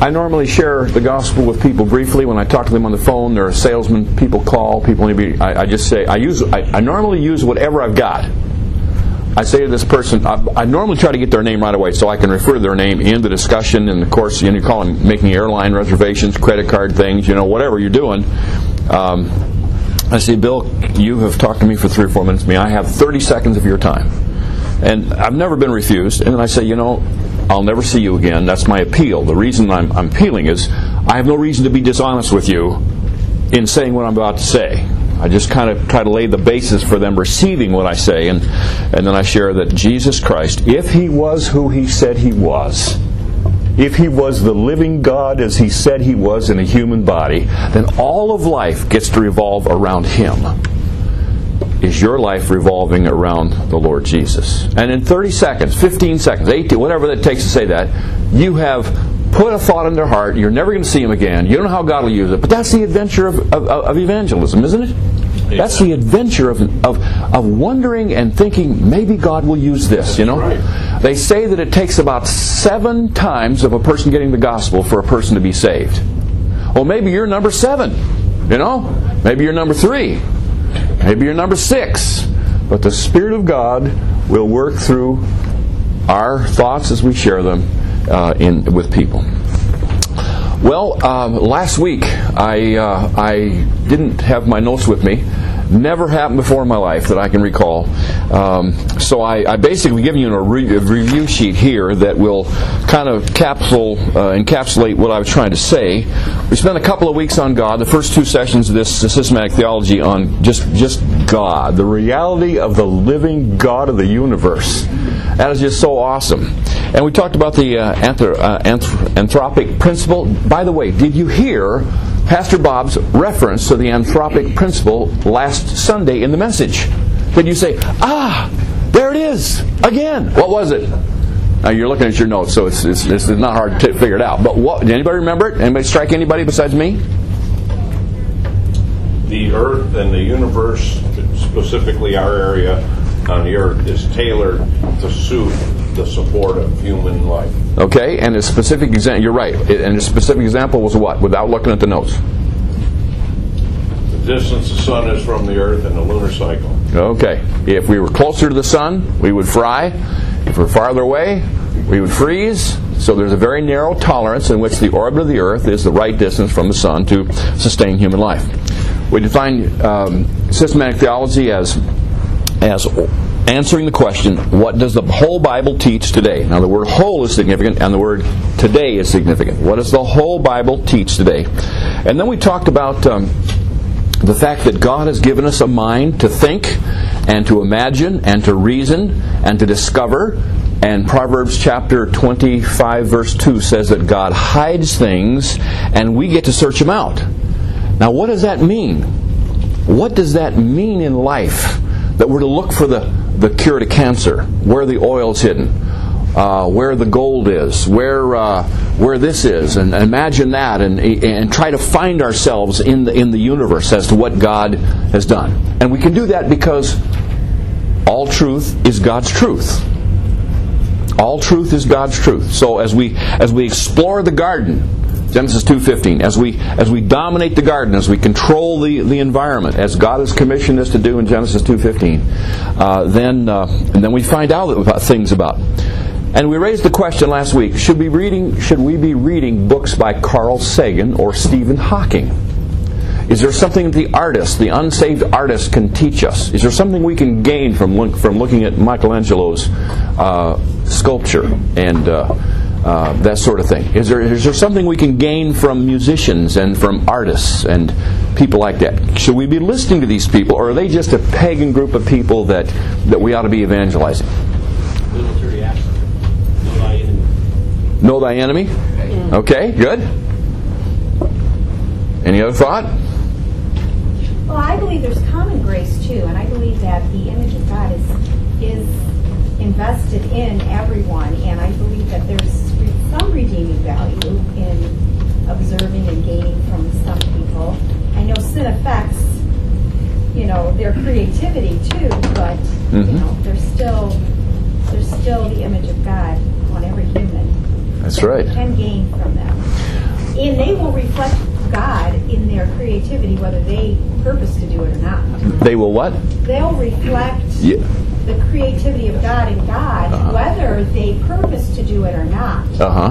I normally share the gospel with people briefly when I talk to them on the phone. There are salesmen, people call, people need to be. I just say I normally use whatever I've got. I say to this person, I normally try to get their name right away so I can refer to their name in the discussion. And of course, you call them making airline reservations, credit card things, whatever you're doing. I say, Bill, you have talked to me for 3 or 4 minutes. May I have 30 seconds of your time? And I've never been refused. And then I say, I'll never see you again. That's my appeal. The reason I'm appealing is I have no reason to be dishonest with you in saying what I'm about to say. I just kind of try to lay the basis for them receiving what I say. And then I share that Jesus Christ, if He was who He said He was, if He was the living God as He said He was in a human body, then all of life gets to revolve around Him. Is your life revolving around the Lord Jesus? And in 30 seconds, 15 seconds, 18, whatever it takes to say that, you have put a thought in their heart. You're never going to see Him again. You don't know how God will use it. But that's the adventure of evangelism, isn't it? Exactly. That's the adventure of wondering and thinking, maybe God will use this, Right. They say that it takes about 7 times of a person getting the gospel for a person to be saved. Well, maybe you're number 7, Maybe you're number 3. Maybe you're number 6. But the Spirit of God will work through our thoughts as we share them with people. Well, last week I didn't have my notes with me. Never happened before in my life that I can recall. So I basically given you a review sheet here that will kind of encapsulate what I was trying to say. We spent a couple of weeks on God. The first 2 sessions of this systematic theology on just God, the reality of the living God of the universe. That is just so awesome. And we talked about the anthropic principle. By the way, did you hear Pastor Bob's reference to the anthropic principle last Sunday in the message? Did you say, there it is, again? What was it? Now you're looking at your notes, so it's not hard to figure it out. But what? Did anybody remember it? Anybody strike anybody besides me? The earth and the universe, specifically our area on the earth, is tailored to suit the support of human life. Okay, and a specific example, you're right, and a specific example was what, without looking at the notes? The distance the sun is from the earth and the lunar cycle. Okay, if we were closer to the sun, we would fry. If we're farther away, we would freeze. So there's a very narrow tolerance in which the orbit of the earth is the right distance from the sun to sustain human life. We define systematic theology as answering the question, what does the whole Bible teach today? Now the word whole is significant and the word today is significant. What does the whole Bible teach today? And then we talked about the fact that God has given us a mind to think and to imagine and to reason and to discover. And Proverbs chapter 25 verse 2 says that God hides things and we get to search them out. Now what does that mean? What does that mean in life? That we're to look for the cure to cancer, where the oil's hidden, where the gold is, where this is, and imagine that, and try to find ourselves in the universe as to what God has done. And we can do that because all truth is God's truth. All truth is God's truth. So as we explore the garden, Genesis 2:15. As we dominate the garden, as we control the environment, as God has commissioned us to do in Genesis 2:15, then we find out things about. And we raised the question last week: should we be reading books by Carl Sagan or Stephen Hawking? Is there something the unsaved artist, can teach us? Is there something we can gain from looking at Michelangelo's sculpture and that sort of thing? Is there something we can gain from musicians and from artists and people like that? Should we be listening to these people, or are they just a pagan group of people that we ought to be evangelizing? Know thy enemy. Okay, good. Any other thought? Well, I believe there's common grace too, and I believe that the image of God is invested in everyone, and I believe that there's some redeeming value in observing and gaining from some people. I know sin affects, their creativity too, but there's still the image of God on every human. That's right. We can gain from them. And they will reflect God in their creativity, whether they purpose to do it or not. They will what? They'll reflect the creativity of God in God, whether they purpose to do it or not.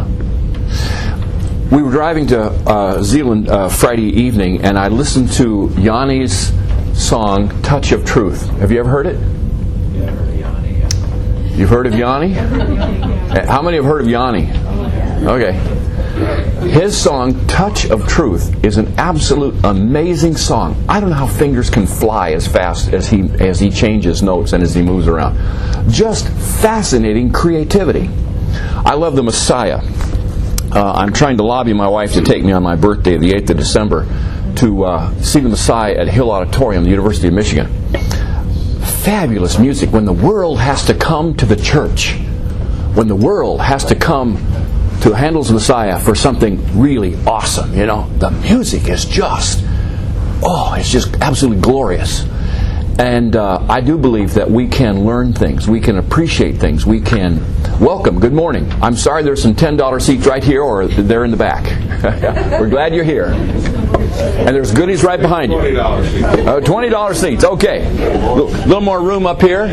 We were driving to Zeeland Friday evening, and I listened to Yanni's song, Touch of Truth. Have you ever heard it? Yeah, I've heard of Yanni. Yeah. You've heard of Yanni? How many have heard of Yanni? Okay. His song, Touch of Truth, is an absolute amazing song. I don't know how fingers can fly as fast as he changes notes and as he moves around. Just fascinating creativity. I love the Messiah. I'm trying to lobby my wife to take me on my birthday, the 8th of December, to see the Messiah at Hill Auditorium, the University of Michigan. Fabulous music. When the world has to come to the church, when the world has to come to Handel's Messiah for something really awesome, the music is just, it's just absolutely glorious. And I do believe that we can learn things, we can appreciate things, we can welcome. Good morning. I'm sorry there's some $10 seats right here, or they're in the back. We're glad you're here. And there's goodies right behind you. $20 seats. $20 seats. Okay. A little more room up here.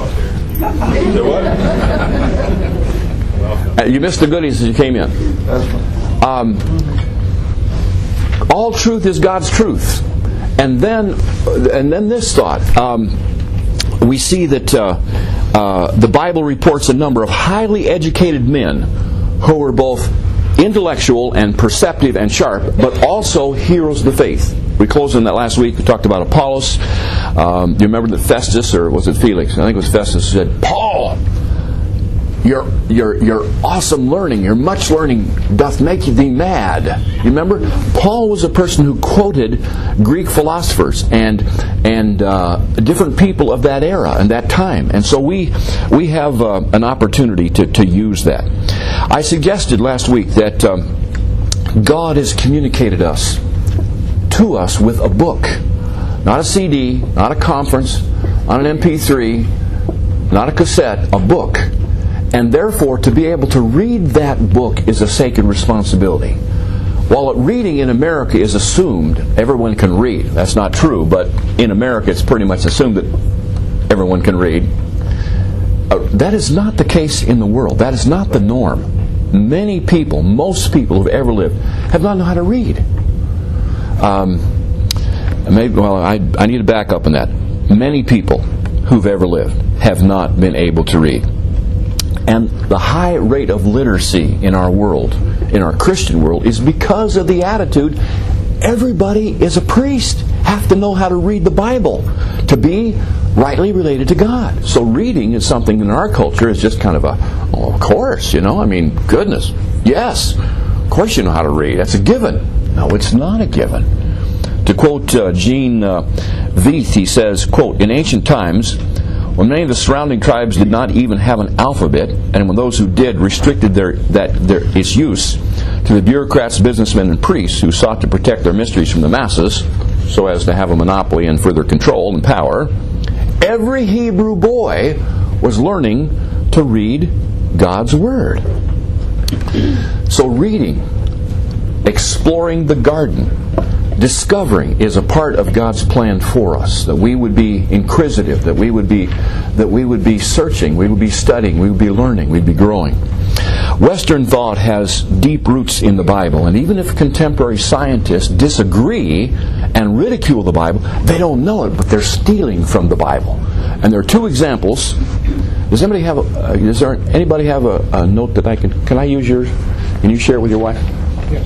You missed the goodies as you came in. All truth is God's truth. And then this thought. We see that the Bible reports a number of highly educated men who were both intellectual and perceptive and sharp, but also heroes of the faith. We closed on that last week. We talked about Apollos. You remember that Festus, or was it Felix? I think it was Festus, said, "Paul, your awesome learning, your much learning doth make thee mad." You remember? Paul was a person who quoted Greek philosophers and different people of that era and that time. And so we have an opportunity to use that. I suggested last week that God has communicated to us with a book. Not a CD, not a conference, not an MP3, not a cassette, a book. And therefore, to be able to read that book is a sacred responsibility. While reading in America is assumed, everyone can read. That's not true, but in America it's pretty much assumed that everyone can read. That is not the case in the world. That is not the norm. Many people, most people who've ever lived, have not known how to read. I need to back up on that. Many people who've ever lived have not been able to read. And the high rate of literacy in our world, in our Christian world, is because of the attitude, everybody is a priest, have to know how to read the Bible to be rightly related to God. So reading is something in our culture is just kind of of course, goodness, yes, of course you know how to read. That's a given. No, it's not a given. To quote Gene Veith, he says, quote, "In ancient times, when many of the surrounding tribes did not even have an alphabet, and when those who did restricted its use to the bureaucrats, businessmen, and priests who sought to protect their mysteries from the masses, so as to have a monopoly and further control and power, every Hebrew boy was learning to read God's Word." So reading, exploring the garden, discovering is a part of God's plan for us, that we would be inquisitive, that we would be searching, we would be studying, we would be learning, we'd be growing. Western thought has deep roots in the Bible, and even if contemporary scientists disagree and ridicule the Bible, they don't know it, but they're stealing from the Bible. And there are two examples. Does anybody have a note that can I use yours? Can you share it with your wife? Yes.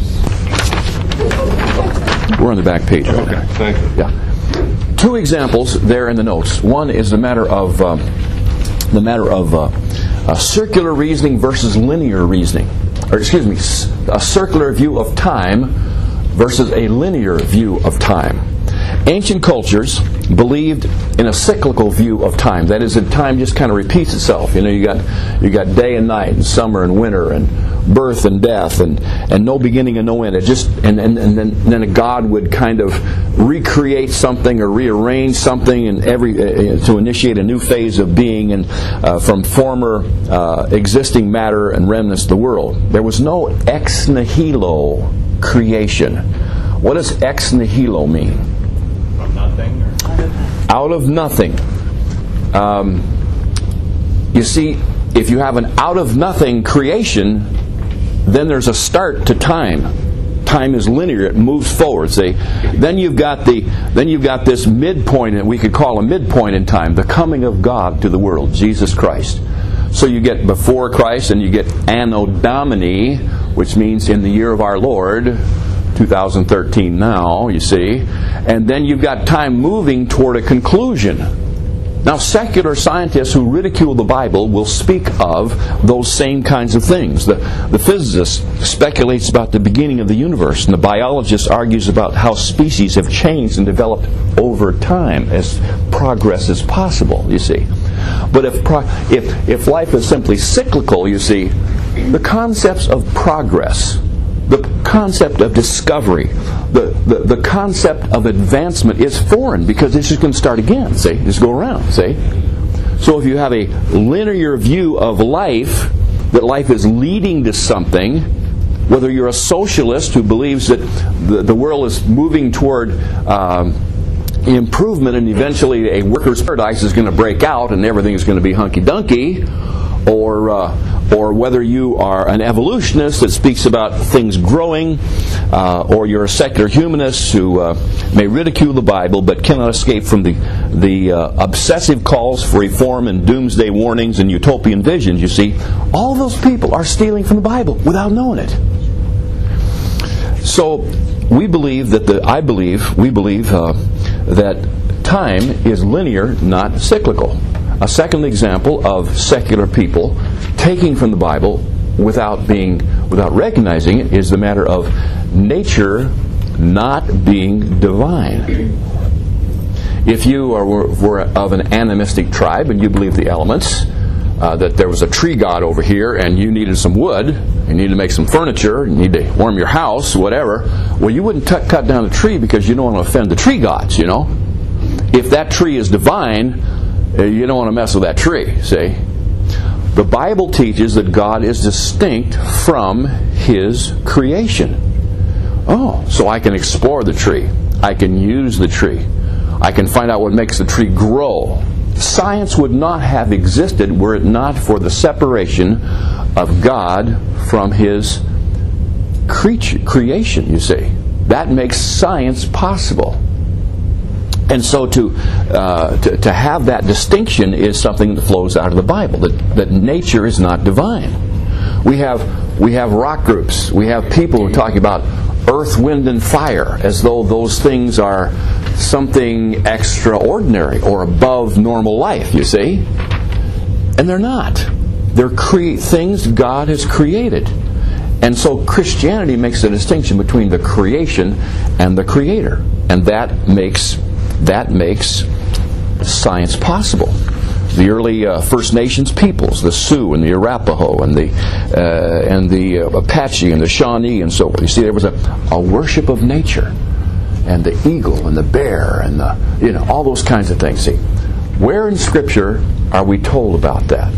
We're on the back page. Right? Okay, thank you. Yeah. Two examples there in the notes. One is the matter of circular reasoning versus linear reasoning, or a circular view of time versus a linear view of time. Ancient cultures believed in a cyclical view of time. That is, that time just kind of repeats itself. You got day and night, and summer and winter, and birth and death, and no beginning and no end. It just and then a God would kind of recreate something or rearrange something, and to initiate a new phase of being, and from former existing matter and remnants of the world. There was no ex nihilo creation. What does ex nihilo mean? From nothing? Or? Out of nothing. You see, if you have an out of nothing creation, then there's a start to time. Time is linear; it moves forward. See, then you've got this midpoint, and we could call a midpoint in time, the coming of God to the world, Jesus Christ. So you get before Christ, and you get Anno Domini, which means in the year of our Lord, 2013 now, you see. And then you've got time moving toward a conclusion. Now, secular scientists who ridicule the Bible will speak of those same kinds of things. The physicist speculates about the beginning of the universe, and the biologist argues about how species have changed and developed over time as progress is possible, you see. But if life is simply cyclical, you see, the concepts of progress, the concept of discovery, the concept of advancement is foreign, because it's just going to start again, see? Just go around, see? So if you have a linear view of life, that life is leading to something, whether you're a socialist who believes that the world is moving toward improvement and eventually a workers' paradise is going to break out and everything is going to be hunky-dunky, or whether you are an evolutionist that speaks about things growing, or you're a secular humanist who may ridicule the Bible but cannot escape from the obsessive calls for reform and doomsday warnings and utopian visions, you see, all those people are stealing from the Bible without knowing it. So we believe that that time is linear, not cyclical. A second example of secular people taking from the Bible without recognizing it is the matter of nature not being divine. If you were of an animistic tribe and you believe the elements, that there was a tree god over here and you needed some wood, you needed to make some furniture, you need to warm your house, whatever, well, you wouldn't cut down the tree because you don't want to offend the tree gods, you know. If that tree is divine, you don't want to mess with that tree, see? The Bible teaches that God is distinct from His creation. Oh, so I can explore the tree. I can use the tree. I can find out what makes the tree grow. Science would not have existed were it not for the separation of God from His creation, you see. That makes science possible. And so to have that distinction is something that flows out of the Bible, that nature is not divine. We have rock groups. We have people who talk about earth, wind, and fire as though those things are something extraordinary or above normal life, you see. And they're not. They're things God has created. And so Christianity makes a distinction between the creation and the Creator. And that makes science possible. The early First Nations peoples, the Sioux and the Arapaho and the Apache and the Shawnee and so forth. You see, there was a worship of nature, and the eagle and the bear and all those kinds of things. See, where in Scripture are we told about that?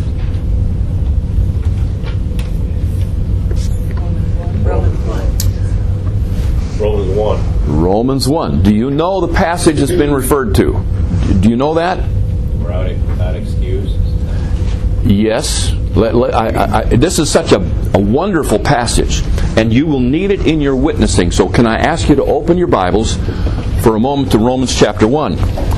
Romans 1. Romans 1. Do you know the passage that's been referred to? Do you know that? Without excuse. Yes. This is such a wonderful passage, and you will need it in your witnessing. So can I ask you to open your Bibles for a moment to Romans chapter 1.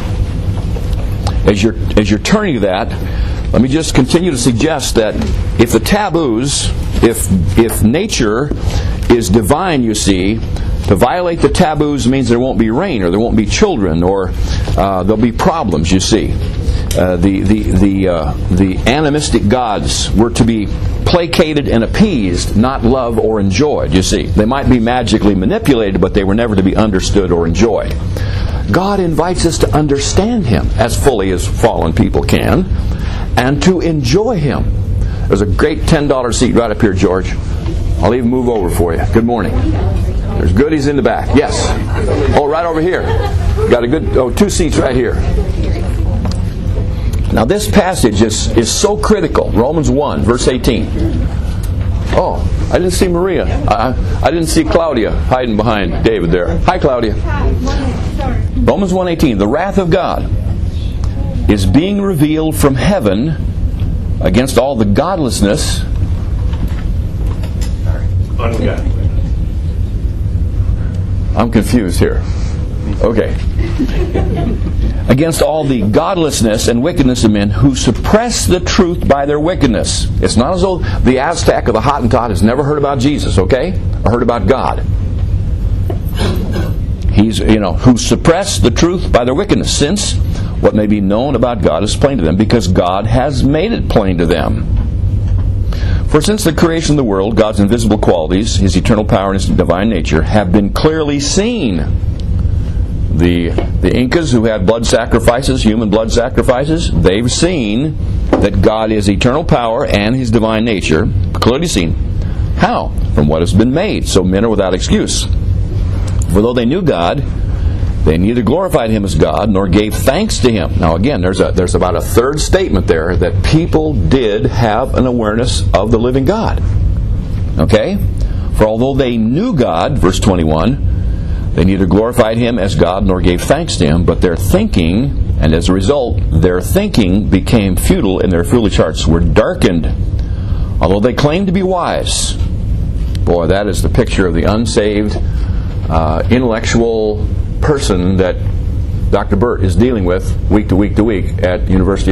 As you're turning to that, let me just continue to suggest that if the taboos, if nature is divine, you see, to violate the taboos means there won't be rain, or there won't be children, or there'll be problems, you see. The animistic gods were to be placated and appeased, not loved or enjoyed, you see. They might be magically manipulated, but they were never to be understood or enjoyed. God invites us to understand Him as fully as fallen people can, and to enjoy Him. There's a great $10 seat right up here, George. I'll even move over for you. Good morning. There's goodies in the back. Yes. Oh, right over here. Got a good 2 seats right here. Now this passage is so critical. Romans 1, verse 18. Oh, I didn't see Maria. I didn't see Claudia hiding behind David there. Hi, Claudia. Romans 1:18. The wrath of God is being revealed from heaven against all the godlessness. Ungodly. I'm confused here. Okay. Against all the godlessness and wickedness of men who suppress the truth by their wickedness. It's not as though the Aztec or the Hottentot has never heard about Jesus, okay? Or heard about God. He's, who suppress the truth by their wickedness, since what may be known about God is plain to them, because God has made it plain to them. For since the creation of the world, God's invisible qualities, His eternal power and His divine nature, have been clearly seen. The Incas who had blood sacrifices, human blood sacrifices, they've seen that God is eternal power and His divine nature, clearly seen. How? From what has been made, so men are without excuse. For though they knew God, they neither glorified Him as God nor gave thanks to Him. Now again, there's about a third statement there that people did have an awareness of the living God. Okay? For although they knew God, verse 21, they neither glorified Him as God nor gave thanks to Him, but their thinking, and as a result, their thinking became futile and their foolish hearts were darkened. Although they claimed to be wise. Boy, that is the picture of the unsaved, intellectual person that Dr. Burt is dealing with week to week at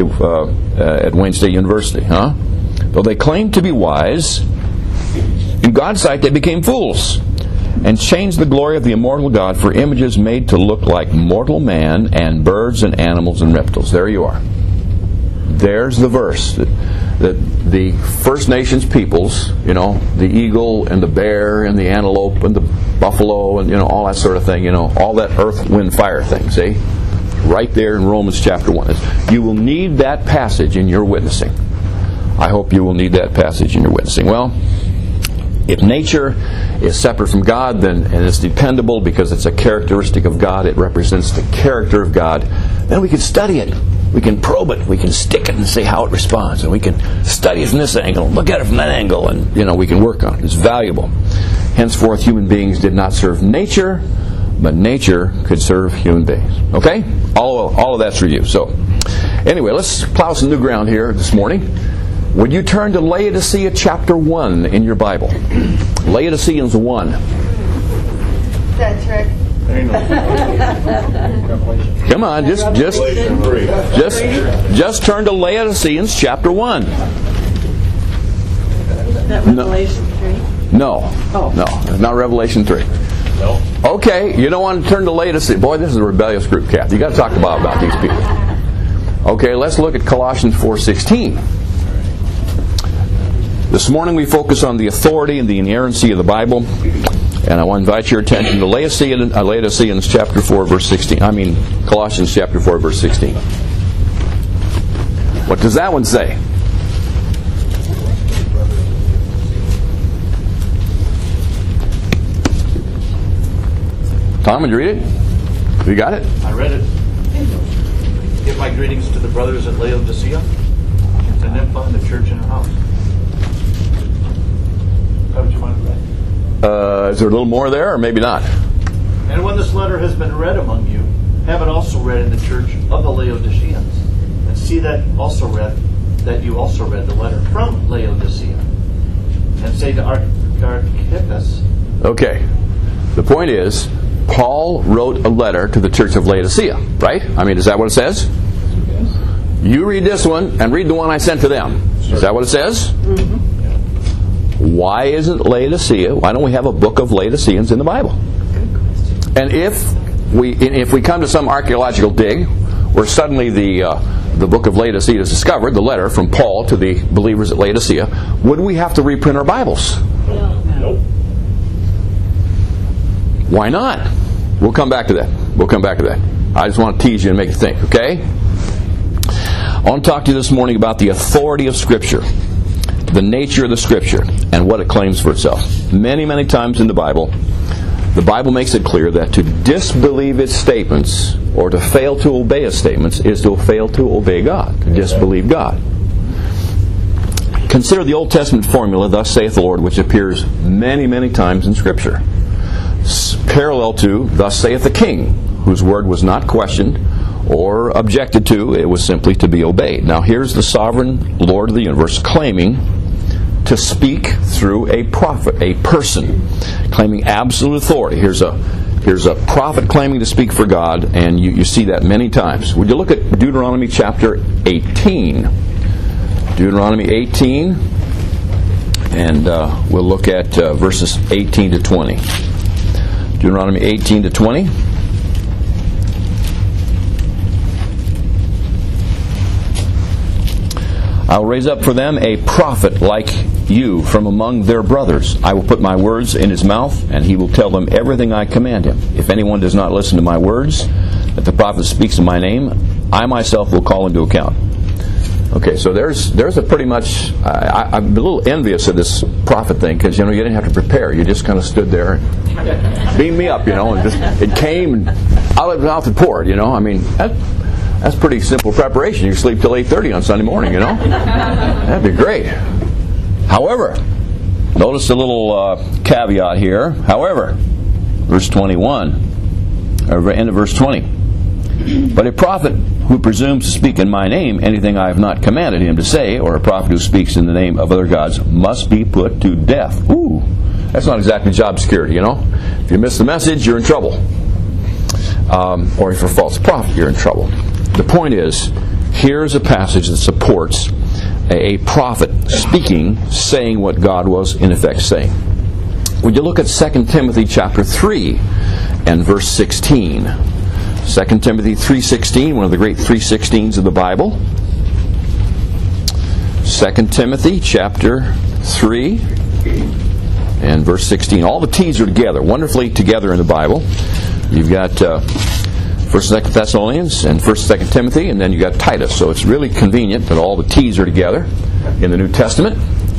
at Wayne State University, huh? Though they claimed to be wise, in God's sight they became fools, and changed the glory of the immortal God for images made to look like mortal man and birds and animals and reptiles. There you are. There's the verse that the First Nations peoples, the eagle and the bear and the antelope and the buffalo and all that sort of thing, all that earth, wind, fire thing, see? Right there in Romans chapter 1. You will need that passage in your witnessing. I hope you will need that passage in your witnessing. Well, if nature is separate from God, and it's dependable because it's a characteristic of God, it represents the character of God, then we can study it. We can probe it. We can stick it and see how it responds. And we can study it from this angle, look at it from that angle, and we can work on it. It's valuable. Henceforth, human beings did not serve nature, but nature could serve human beings. Okay? All of that's for you. So, anyway, let's plow some new ground here this morning. Would you turn to Laodicea chapter 1 in your Bible? Laodiceans 1. That's right. Come on, just turn to Laodiceans chapter 1. That Revelation 3? No, not Revelation 3. No. Okay, you don't want to turn to Laodicea. Boy, this is a rebellious group, Kath. You got to talk about these people. Okay, let's look at Colossians 4:16. This morning we focus on the authority and the inerrancy of the Bible. And I want to invite your attention to Laodiceans chapter 4, verse 16. Colossians chapter 4, verse 16. What does that one say? Tom, did you read it? You got it? I read it. Give my greetings to the brothers at Laodicea, to Nympha and the church in her house. How would you mind read? Is there a little more there, or maybe not? And when this letter has been read among you, have it also read in the church of the Laodiceans, and see that you also read the letter from Laodicea, and say to Archippus. Okay. The point is, Paul wrote a letter to the church of Laodicea, right? Is that what it says? You read this one and read the one I sent to them. Is that what it says? Mm-hmm. Why isn't Laodicea? Why don't we have a book of Laodiceans in the Bible? And if we come to some archaeological dig where suddenly the book of Laodicea is discovered, the letter from Paul to the believers at Laodicea, would we have to reprint our Bibles? Nope. Why not? We'll come back to that. I just want to tease you and make you think, okay? I want to talk to you this morning about the authority of Scripture, the nature of the Scripture, and what it claims for itself. Many, many times in the Bible makes it clear that to disbelieve its statements or to fail to obey its statements is to fail to obey God, to disbelieve God. Consider the Old Testament formula, thus saith the Lord, which appears many, many times in Scripture. Parallel to, thus saith the King, whose word was not questioned or objected to, it was simply to be obeyed. Now here's the sovereign Lord of the universe claiming to speak through a prophet, a person, claiming absolute authority. Here's a prophet claiming to speak for God, and you see that many times. Would you look at Deuteronomy chapter 18? Deuteronomy 18, and we'll look at verses 18 to 20. Deuteronomy 18 to 20. I will raise up for them a prophet like you from among their brothers. I will put my words in his mouth, and he will tell them everything I command him. If anyone does not listen to my words, that the prophet speaks in my name, I myself will call him to account. Okay, so there's a pretty much, I'm a little envious of this prophet thing, because, you didn't have to prepare. You just kind of stood there and beamed me up, and just, it came and out of his mouth and poured, I mean, that's pretty simple preparation. You sleep till 8:30 on Sunday morning, That'd be great. However, notice a little caveat here. However, verse 21, or end of verse 20. But a prophet who presumes to speak in my name anything I have not commanded him to say, or a prophet who speaks in the name of other gods, must be put to death. Ooh, that's not exactly job security, If you miss the message, you're in trouble. Or if you're a false prophet, you're in trouble. The point is, here's a passage that supports a prophet speaking, saying what God was in effect saying. Would you look at 2 Timothy chapter 3 and verse 16? 2 Timothy 3:16, one of the great 3:16s of the Bible. 2 Timothy chapter 3 and verse 16. All the T's are together, wonderfully together in the Bible. You've got 1st and 2nd Thessalonians and 1st and 2nd Timothy, and then you've got Titus. So it's really convenient that all the T's are together in the New Testament.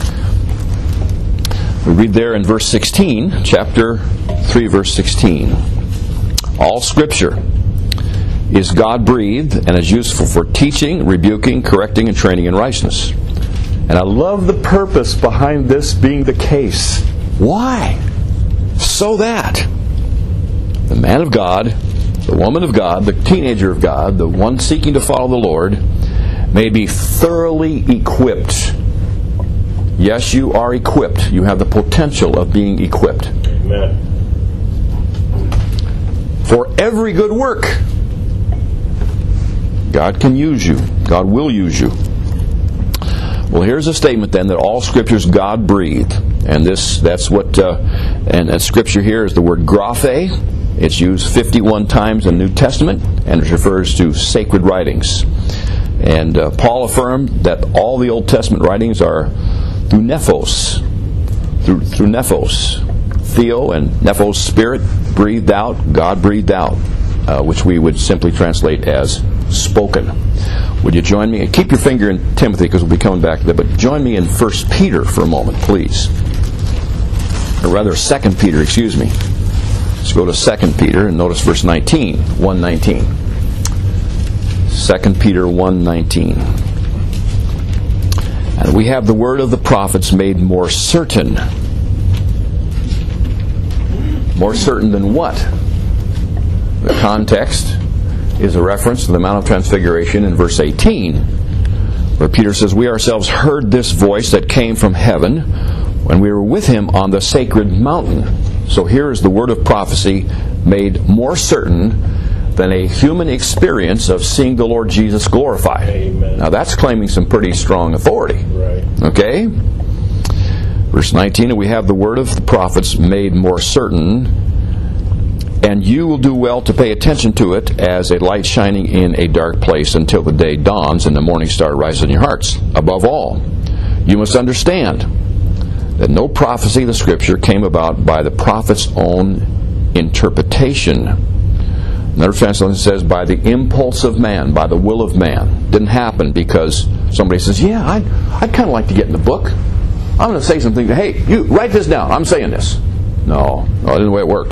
We read there in verse 16, chapter 3, verse 16. All Scripture is God-breathed and is useful for teaching, rebuking, correcting, and training in righteousness. And I love the purpose behind this being the case. Why? So that the man of God, the woman of God, the teenager of God, the one seeking to follow the Lord, may be thoroughly equipped. Yes, you are equipped. You have the potential of being equipped. Amen. For every good work. God can use you. God will use you. Well, here's a statement then that all Scripture is God-breathed, and that's what and Scripture here is the word graphe. It's used 51 times in the New Testament, and it refers to sacred writings. And Paul affirmed that all the Old Testament writings are through Nephos, through Nephos, Theo and Nephos, Spirit breathed out, God breathed out, which we would simply translate as spoken. Would you join me? Keep your finger in Timothy because we'll be coming back to that, but join me in 1 Peter for a moment, please. Or rather, 2 Peter, excuse me. Let's go to 2 Peter and notice verse 19, 1:19. 2 Peter 1:19. And we have the word of the prophets made more certain. More certain than what? The context is a reference to the Mount of Transfiguration in verse 18, where Peter says, we ourselves heard this voice that came from heaven when we were with him on the sacred mountain. So here is the word of prophecy made more certain than a human experience of seeing the Lord Jesus glorified. Amen. Now that's claiming some pretty strong authority. Right. Okay? Verse 19, and we have the word of the prophets made more certain, and you will do well to pay attention to it as a light shining in a dark place until the day dawns and the morning star rises in your hearts. Above all, you must understand that no prophecy of the Scripture came about by the prophet's own interpretation. Another translation says, by the impulse of man, by the will of man. It didn't happen because somebody says, yeah, I'd kind of like to get in the book. I'm going to say something. Hey, you, write this down. I'm saying this. No, that isn't the way it worked.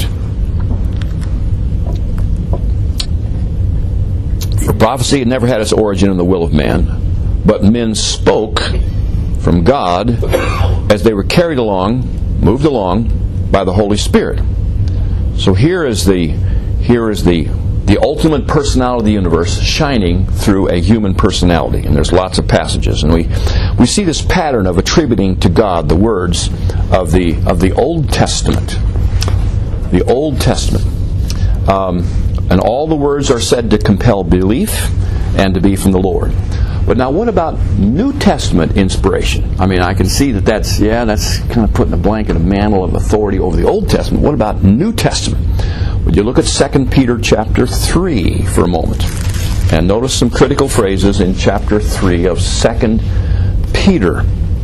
For prophecy, it never had its origin in the will of man, but men spoke from God as they were carried along, moved along by the Holy Spirit. So here is the ultimate personality of the universe shining through a human personality. And there's lots of passages. And we see this pattern of attributing to God the words of the Old Testament. The Old Testament. And all the words are said to compel belief and to be from the Lord. But now what about New Testament inspiration? I mean, I can see that's kind of putting a blanket, a mantle of authority over the Old Testament. What about New Testament? Would you look at 2 Peter chapter 3 for a moment? And notice some critical phrases in chapter 3 of 2 Peter.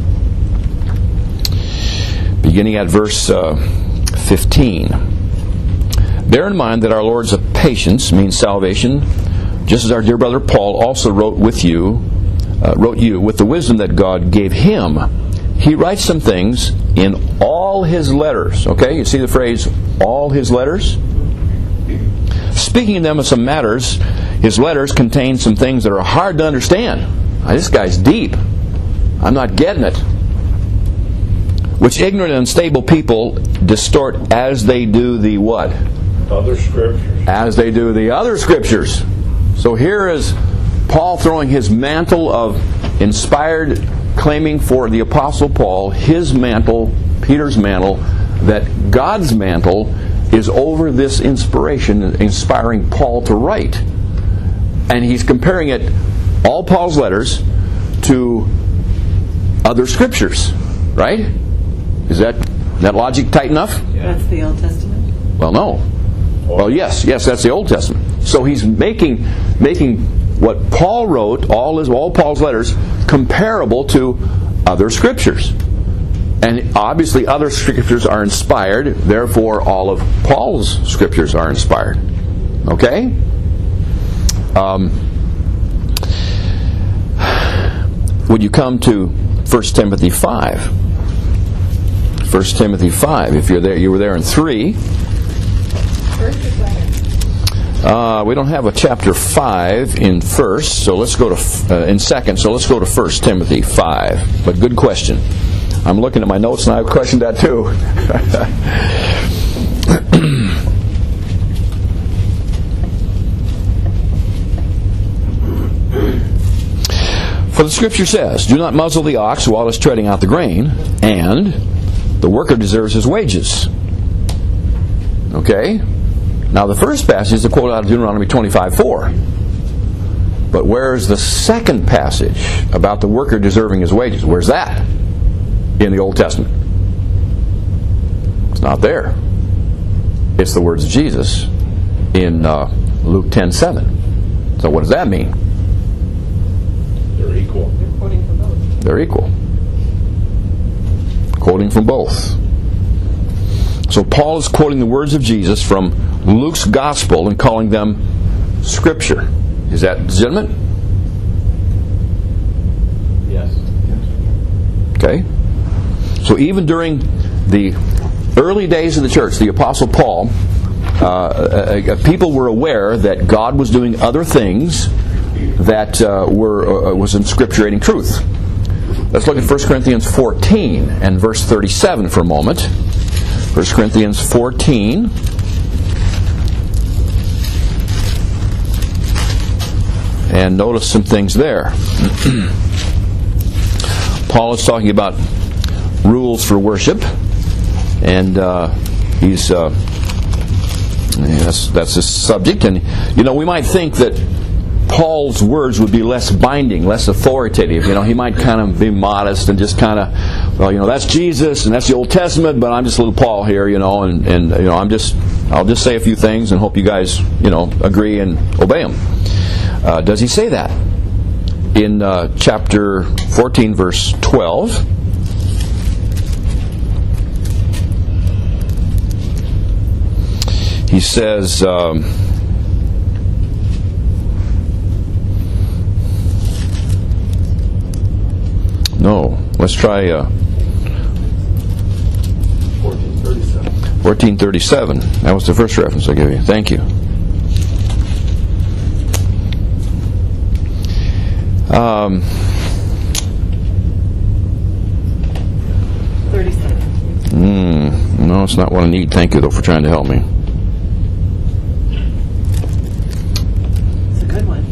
Beginning at verse 15. Bear in mind that our Lord's patience means salvation, just as our dear brother Paul also wrote you with the wisdom that God gave him. He writes some things in all his letters. Okay, you see the phrase, all his letters? Speaking of them of some matters, his letters contain some things that are hard to understand. Now, this guy's deep. I'm not getting it. Which ignorant and unstable people distort as they do the what? Other scriptures. As they do the other scriptures. So here is Paul throwing his mantle of inspired, claiming for the Apostle Paul, his mantle, Peter's mantle, that God's mantle is over this inspiration, inspiring Paul to write. And he's comparing it, all Paul's letters, to other scriptures. Right? Is that logic tight enough? Yeah. That's the Old Testament? Well, no. Well, yes, that's the Old Testament. So he's making what Paul wrote, all Paul's letters, comparable to other scriptures. And obviously other scriptures are inspired, therefore all of Paul's scriptures are inspired. Okay? Would you come to 1 Timothy 5? 1 Timothy 5, if you're there, you were there in 3. We don't have a chapter 5 in 1st, so let's go to in 2nd. So let's go to 1 Timothy 5. But good question. I'm looking at my notes and I questioned that too. For the Scripture says, "Do not muzzle the ox while it's treading out the grain, and the worker deserves his wages." Okay? Now the first passage is a quote out of Deuteronomy 25:4. But where's the second passage about the worker deserving his wages? Where's that in the Old Testament? It's not there. It's the words of Jesus in Luke 10:7. So what does that mean? They're equal. They're quoting from both. They're equal. Quoting from both. So Paul is quoting the words of Jesus from Luke's Gospel and calling them Scripture. Is that legitimate? Yes. Okay. So even during the early days of the church, the Apostle Paul, people were aware that God was doing other things that was inscripturating truth. Let's look at 1 Corinthians 14 and verse 37 for a moment. 1 Corinthians 14. And notice some things there. Paul is talking about rules for worship, and that's his subject. And we might think that Paul's words would be less binding, less authoritative. He might kind of be modest and just kind of, that's Jesus and that's the Old Testament, but I'm just little Paul here, and I'll just say a few things and hope you guys, agree and obey them. Does he say that? In chapter 14, verse 12. He says, no, let's try 1437. That was the first reference I gave you. Thank you. No, it's not what I need. Thank you, though, for trying to help me. It's a good one.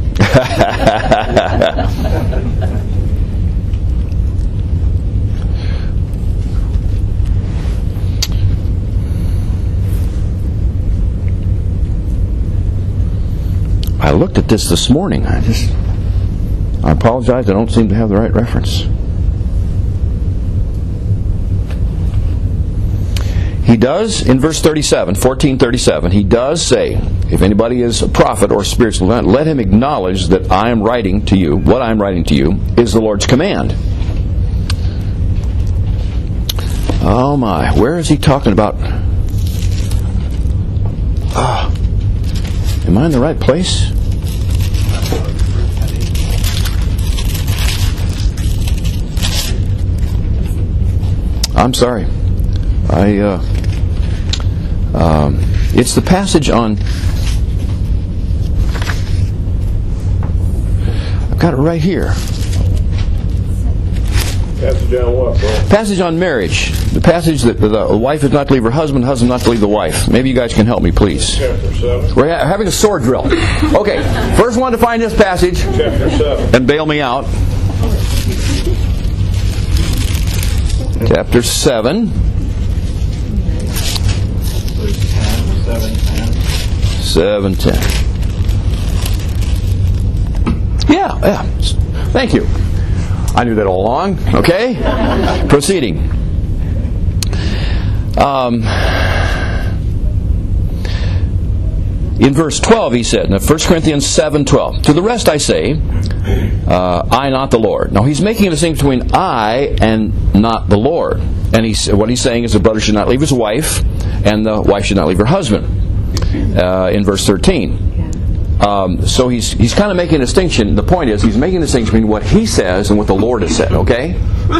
I looked at this morning. I apologize. I don't seem to have the right reference. He does, in verse 37, 14:37, he does say, if anybody is a prophet or spiritual, let him acknowledge that I am writing to you, what I am writing to you is the Lord's command. Oh my, where is he talking about? Am I in the right place? I'm sorry. It's the passage on... I've got it right here. Passage on what, bro? Passage on marriage. The passage that the wife is not to leave her husband, husband not to leave the wife. Maybe you guys can help me, please. Chapter 7. We're having a sword drill. Okay, first one to find this passage. Chapter 7. And bail me out. Chapter 7. Verse 10, 7:10. 7:10. Yeah. Thank you. I knew that all along. Okay? Proceeding. In verse 12 he said, now 1 Corinthians 7:12, to the rest I say, I not the Lord. Now he's making a distinction between I and not the Lord. And what he's saying is the brother should not leave his wife, and the wife should not leave her husband. In verse 13. So he's kind of making a distinction. The point is he's making a distinction between what he says and what the Lord has said. Okay,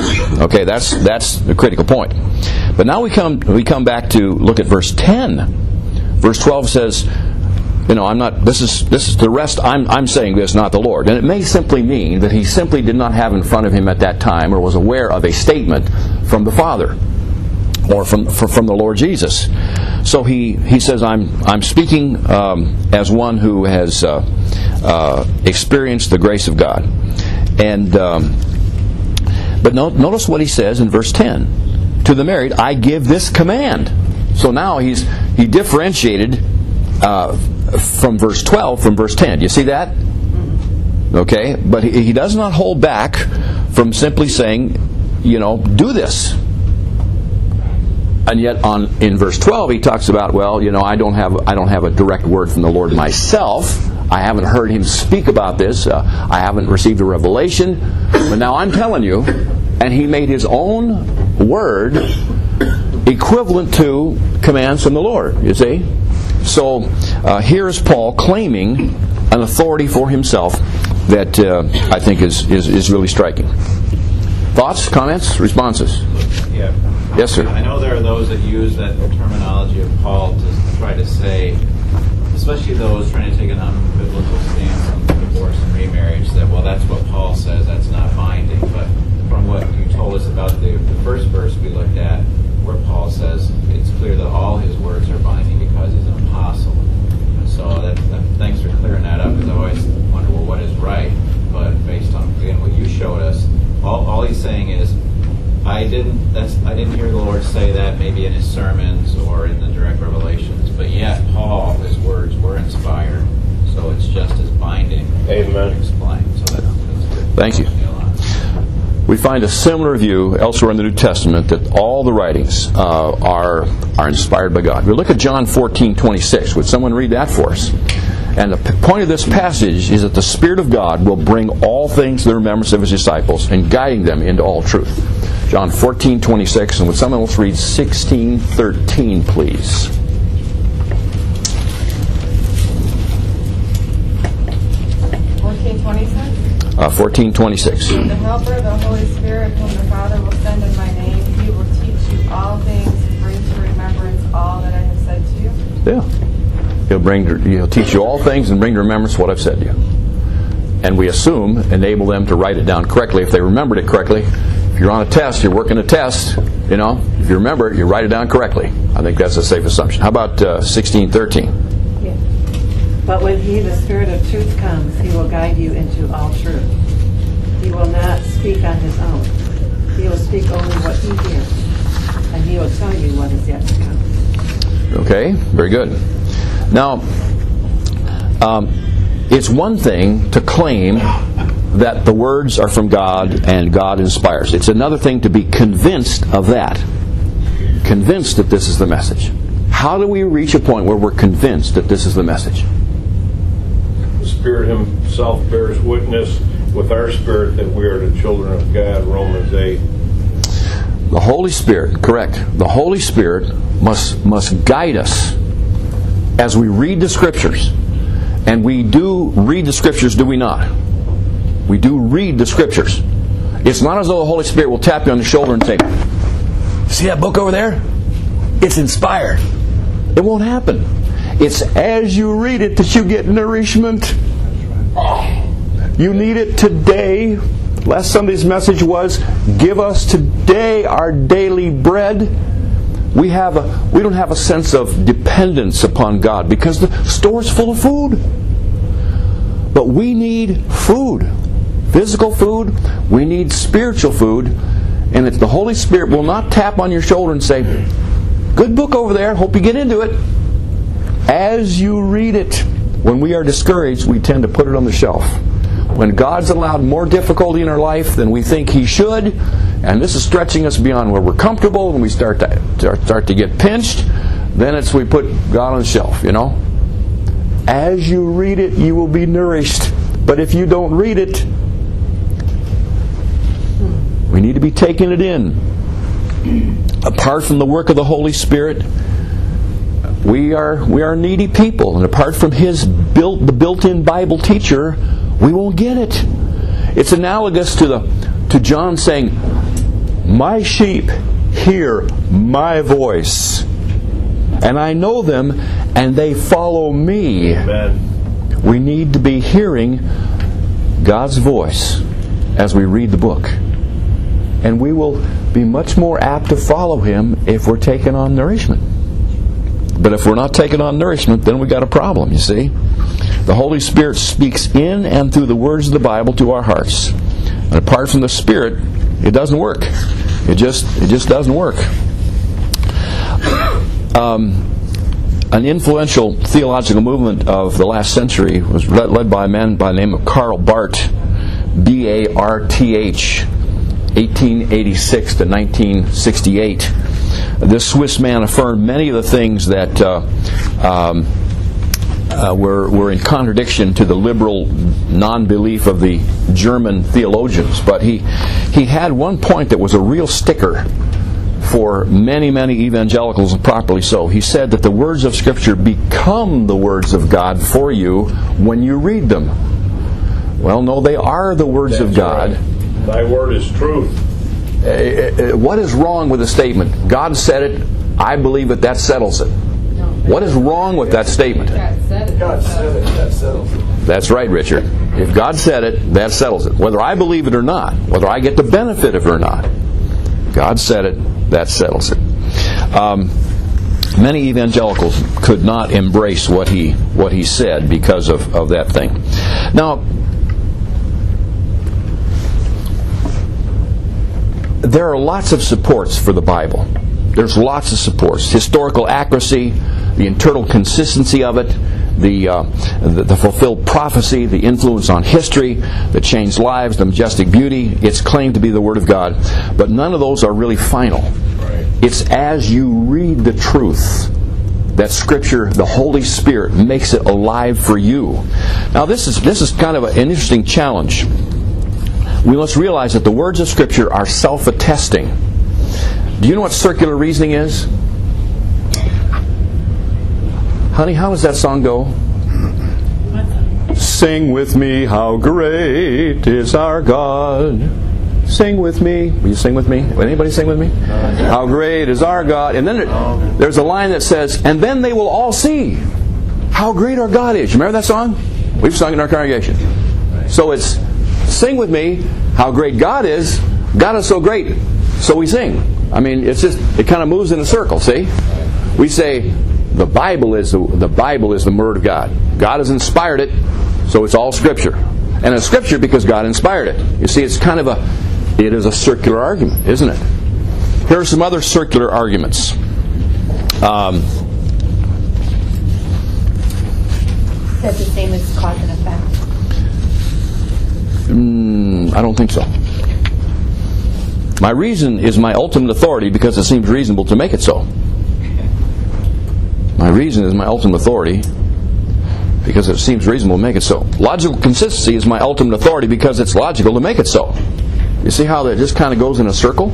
that's the critical point. But now we come back to look at verse 10. Verse 12 says, I'm not. This is the rest. I'm saying this, not the Lord. And it may simply mean that he simply did not have in front of him at that time, or was aware of a statement from the Father, or from the Lord Jesus. So he says, I'm speaking as one who has experienced the grace of God. And but notice what he says in verse 10. To the married, I give this command. So now he differentiated from verse 12 from verse 10. Do you see that? Okay, but he does not hold back from simply saying, do this. And yet, in verse 12, he talks about, I don't have a direct word from the Lord myself. I haven't heard him speak about this. I haven't received a revelation. But now I'm telling you, and he made his own word equivalent to commands from the Lord. You see, so here is Paul claiming an authority for himself that I think is really striking. Thoughts, comments, responses? Yeah. Yes, sir. I know there are those that use that terminology of Paul to try to say, especially those trying to take an unbiblical stance on divorce and remarriage, that, that's what Paul says, that's not binding. But from what you told us about the first verse we looked at, where Paul says it's clear that all his words are binding because he's an apostle. And so thanks for clearing that up, because I always wonder, what is right? But based on, again, what you showed us, all he's saying is, I didn't hear the Lord say that maybe in his sermons or in the direct revelations, but yet Paul, his words were inspired, so it's just as binding. Amen. Explained. So that's good. Thank you. We find a similar view elsewhere in the New Testament that all the writings are inspired by God. We look at John 14:26. Would someone read that for us? And the point of this passage is that the Spirit of God will bring all things to the remembrance of his disciples and guiding them into all truth. John 14:26, and would someone else read 16:13, please? 14:26. The Helper, the Holy Spirit, whom the Father will send in my name, he will teach you all things and bring to remembrance all that I have said to you. Yeah. He'll teach you all things and bring to remembrance what I've said to you. And we assume enable them to write it down correctly if they remembered it correctly. If you're on a test, you're working a test, You know, if you remember it, you write it down correctly. I think that's a safe assumption. How about 16:13? Yeah. But when He, the Spirit of truth, comes, He will guide you into all truth. He will not speak on His own. He will speak only what He hears, and He will tell you what is yet to come. Okay, very good. Now, it's one thing to claim that the words are from God and God inspires. It's another thing to be convinced of that. Convinced that this is the message. How do we reach a point where we're convinced that this is the message? The Spirit Himself bears witness with our spirit that we are the children of God, Romans 8. The Holy Spirit, correct. The Holy Spirit must guide us as we read the Scriptures. And we do read the Scriptures, do we not? We do read the Scriptures. It's not as though the Holy Spirit will tap you on the shoulder and say, "See that book over there? It's inspired." It won't happen. It's as you read it that you get nourishment. You need it today. Last Sunday's message was, "Give us today our daily bread." We don't have a sense of dependence upon God because the store's full of food. But we need food. Physical food. We need spiritual food. And if the Holy Spirit will not tap on your shoulder and say, "Good book over there, hope you get into it," as you read it, when we are discouraged, we tend to put it on the shelf. When God's allowed more difficulty in our life than we think He should, and this is stretching us beyond where we're comfortable, and we start to get pinched, then we put God on the shelf, you know. As you read it, you will be nourished. But if you don't read it, we need to be taking it in. Apart from the work of the Holy Spirit, we are needy people, and apart from the built-in Bible teacher, we won't get it. It's analogous to John saying, "My sheep hear my voice, and I know them, and they follow me." Amen. We need to be hearing God's voice as we read the book. And we will be much more apt to follow Him if we're taking on nourishment. But if we're not taking on nourishment, then we got a problem, you see. The Holy Spirit speaks in and through the words of the Bible to our hearts. And apart from the Spirit, it doesn't work. It just doesn't work. An influential theological movement of the last century was led by a man by the name of Karl Barth, B-A-R-T-H, 1886 to 1968. This Swiss man affirmed many of the things that were in contradiction to the liberal non-belief of the German theologians. But he had one point that was a real sticker for many, many evangelicals, and properly so. He said that the words of Scripture become the words of God for you when you read them. Well, no, they are the words of God. Right. Thy word is truth. What is wrong with the statement? God said it, I believe it, that settles it. What is wrong with that statement? God said it, that settles it. That's right, Richard. If God said it, that settles it. Whether I believe it or not, whether I get the benefit of it or not, God said it, that settles it. Many evangelicals could not embrace what he said because of that thing. Now, there are lots of supports for the Bible. There's lots of supports. Historical accuracy, the internal consistency of it, the fulfilled prophecy, the influence on history, the changed lives, the majestic beauty. It's claimed to be the Word of God. But none of those are really final. Right. It's as you read the truth that Scripture, the Holy Spirit, makes it alive for you. Now this is kind of an interesting challenge. We must realize that the words of Scripture are self-attesting. Do you know what circular reasoning is? Honey, how does that song go? Sing with me, how great is our God. Sing with me. Will you sing with me? Will anybody sing with me? How great is our God. And then there's a line that says, and then they will all see how great our God is. You remember that song? We've sung it in our congregation. So it's, sing with me, how great God is. God is so great, so we sing. I mean, it's just, it kind of moves in a circle, see? We say the Bible is the Word of God. God has inspired it, so it's all Scripture. And it's Scripture because God inspired it. You see, it's kind of it is a circular argument, isn't it? Here are some other circular arguments. That's the same as cause and effect. I don't think so. My reason is my ultimate authority because it seems reasonable to make it so. My reason is my ultimate authority because it seems reasonable to make it so. Logical consistency is my ultimate authority because it's logical to make it so. You see how that just kind of goes in a circle?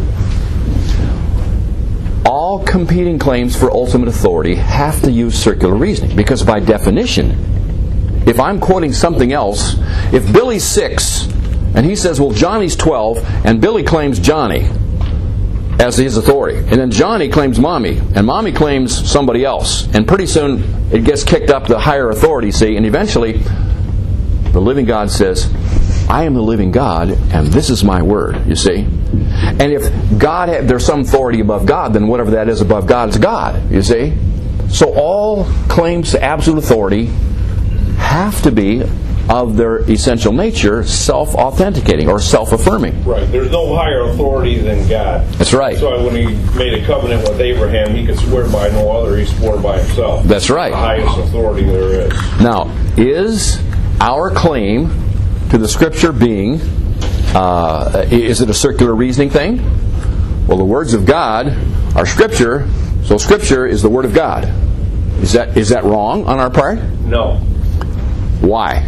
All competing claims for ultimate authority have to use circular reasoning because by definition, if I'm quoting something else, if Billy's 6 and he says, well, Johnny's 12, and Billy claims Johnny as his authority, and then Johnny claims Mommy, and Mommy claims somebody else, and pretty soon it gets kicked up to higher authority, see, and eventually the living God says, I am the living God, and this is my word, you see. And if there's some authority above God, then whatever that is above God is God, you see. So all claims to absolute authority have to be, of their essential nature, self-authenticating or self-affirming. Right. There's no higher authority than God. That's right. So when he made a covenant with Abraham, he could swear by no other. He swore by himself. That's right. The highest authority there is. Now, is our claim to the Scripture being, is it a circular reasoning thing? Well, the words of God are Scripture, so Scripture is the Word of God. Is that wrong on our part? No. Why?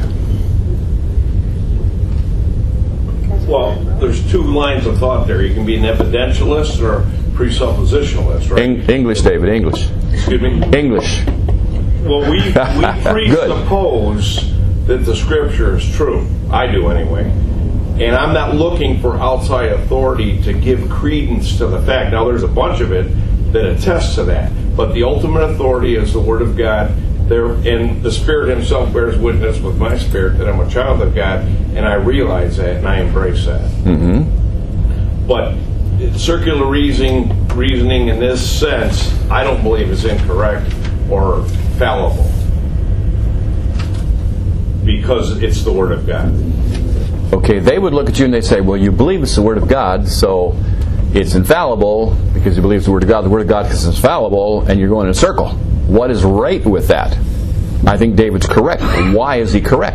Well, there's two lines of thought there. You can be an evidentialist or presuppositionalist, right? English, David, English. Excuse me? English. Well, we presuppose that the Scripture is true. I do anyway. And I'm not looking for outside authority to give credence to the fact. Now, there's a bunch of it that attests to that. But the ultimate authority is the Word of God. And the Spirit Himself bears witness with my spirit that I'm a child of God, and I realize that, and I embrace that. Mm-hmm. But circular reasoning in this sense, I don't believe is incorrect or fallible, because it's the Word of God. Okay, they would look at you and they say, well, you believe it's the Word of God, so it's infallible because you believe it's the Word of God because it's infallible, and you're going in a circle. What is right with that? I think David's correct. Why is he correct?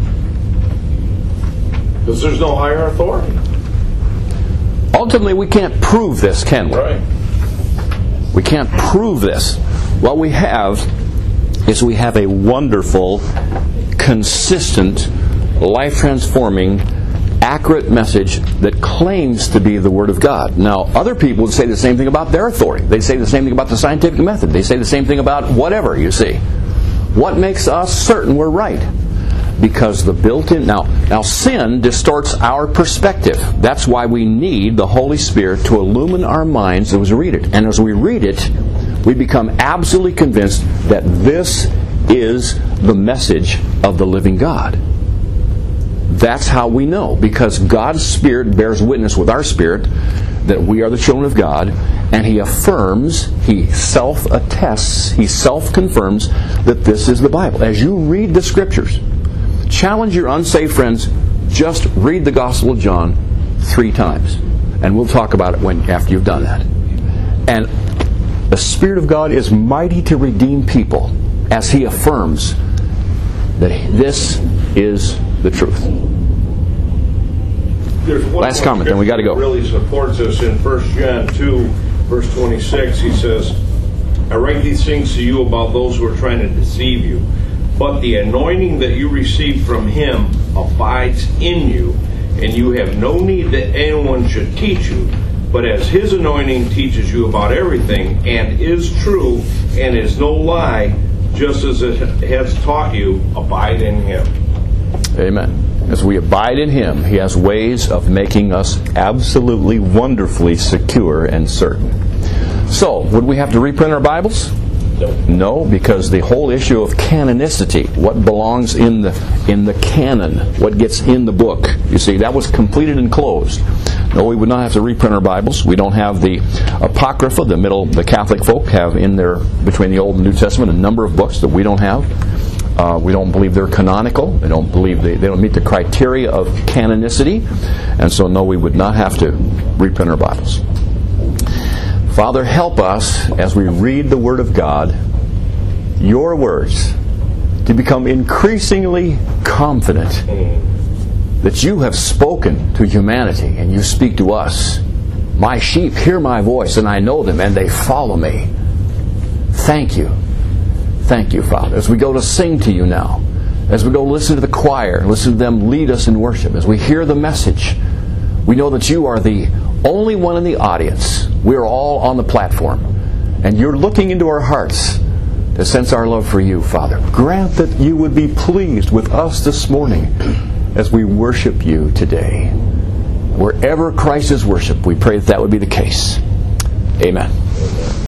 Because there's no higher authority. Ultimately, we can't prove this, can we? Right. We can't prove this. What we have is we have a wonderful, consistent, life-transforming, accurate message that claims to be the Word of God. Now, other people would say the same thing about their authority. They say the same thing about the scientific method. They say the same thing about whatever, you see. What makes us certain we're right? Because the built-in... Now, sin distorts our perspective. That's why we need the Holy Spirit to illumine our minds as we read it. And as we read it, we become absolutely convinced that this is the message of the living God. That's how we know, because God's Spirit bears witness with our spirit that we are the children of God, and He affirms, He self-attests, He self-confirms that this is the Bible. As you read the Scriptures, challenge your unsaved friends, just read the Gospel of John 3 times, and we'll talk about it after you've done that. And the Spirit of God is mighty to redeem people as He affirms that this is the truth. There's one last comment, then we got to go. Really supports us in 1 John 2, verse 26. He says, I write these things to you about those who are trying to deceive you. But the anointing that you receive from Him abides in you, and you have no need that anyone should teach you. But as His anointing teaches you about everything, and is true, and is no lie, just as it has taught you, abide in Him. Amen. As we abide in Him, He has ways of making us absolutely, wonderfully secure and certain. So, would we have to reprint our Bibles? No, because the whole issue of canonicity, what belongs in the canon, what gets in the book, you see, that was completed and closed. No, we would not have to reprint our Bibles. We don't have the Apocrypha. The Catholic folk have in there, between the Old and New Testament, a number of books that we don't have. We don't believe they're canonical. They don't believe they don't meet the criteria of canonicity. And so, no, we would not have to reprint our Bibles. Father, help us as we read the Word of God, your words, to become increasingly confident that you have spoken to humanity and you speak to us. My sheep hear my voice and I know them and they follow me. Thank you. Thank you, Father. As we go to sing to you now, as we go listen to the choir, listen to them lead us in worship, as we hear the message, we know that you are the only one in the audience. We're all on the platform. And you're looking into our hearts to sense our love for you, Father. Grant that you would be pleased with us this morning as we worship you today. Wherever Christ is worshipped, we pray that would be the case. Amen.